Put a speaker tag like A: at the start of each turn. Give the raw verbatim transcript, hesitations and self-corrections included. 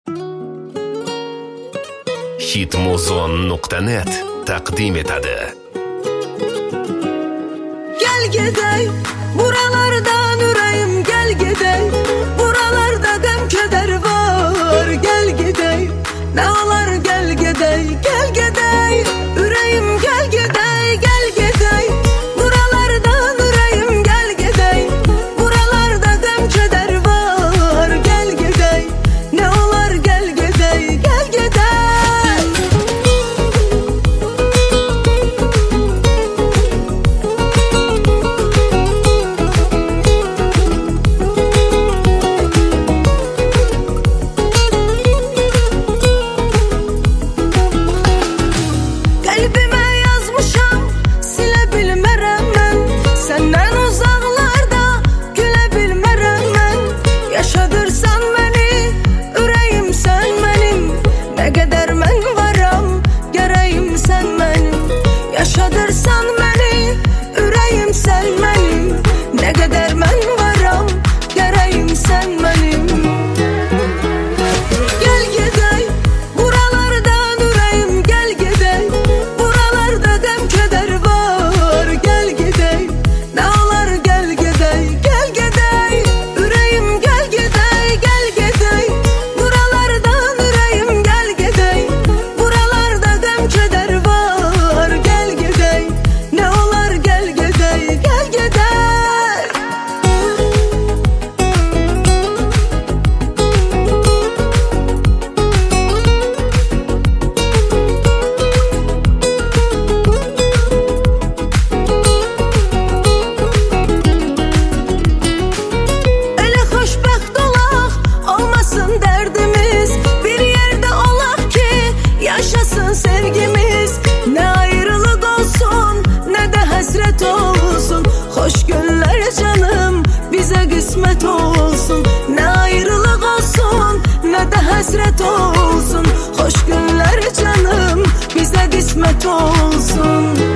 A: hitmuzon nuqta net taqdim etadi.
B: Gel gidey buralardan yüreğim, gel gidey buralarda dem keder var. Gel gidey ne olar, gel gidey, gel gidey yüreğim, gel gidey, gel gidey buralardan yüreğim, gel gidey buralarda dem keder var. Gel gidey ne olar, gel gidey, gel gidey. Kalbime yazmışam, silebilmerem ben. Senden uzaklarda gülebilmerem ben. Yaşadırsan beni, yüreğim sen benim. Ne kadar men varam, gereğim sen benim. Yaşadırsan beni, yüreğim sen benim. Ne kadar men varam, gereğim sen benim. Gel gidey buralardan yüreğim, gel gidey buralarda dem keder var. Gel gidey ne olar, gel gidey, gel gidey yüreğim, gel gidey, gel gidey buralardan yüreğim, gel gidey buralarda dem keder var. Gel gidey ne olar, gel gidey, gel gidey. Öyle hoşbəxt olaq, olmasın dərdimiz. Bir yerde olaq ki, yaşasın sevgimiz. Ne ayrılık olsun, ne de hasret olsun. Hoş günler canım, bize kısmet olsun. Ne ayrılık olsun, ne de hasret olsun. Hoş günler canım, bize kısmet olsun.